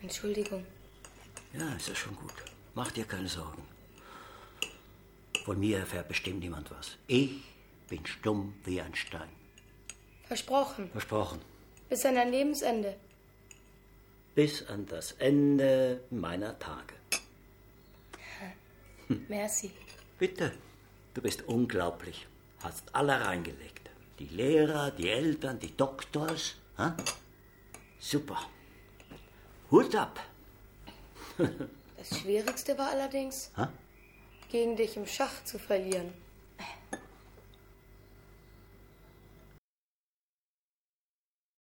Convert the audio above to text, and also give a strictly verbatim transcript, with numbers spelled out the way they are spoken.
Entschuldigung. Ja, ist ja schon gut. Mach dir keine Sorgen. Von mir erfährt bestimmt niemand was. Ich bin stumm wie ein Stein. Versprochen. Versprochen. Bis an dein Lebensende. Bis an das Ende meiner Tage. Hm. Merci. Bitte. Du bist unglaublich. Hast alle reingelegt. Die Lehrer, die Eltern, die Doktors. Ha? Super. Hut ab. Das Schwierigste war allerdings, ha? gegen dich im Schach zu verlieren.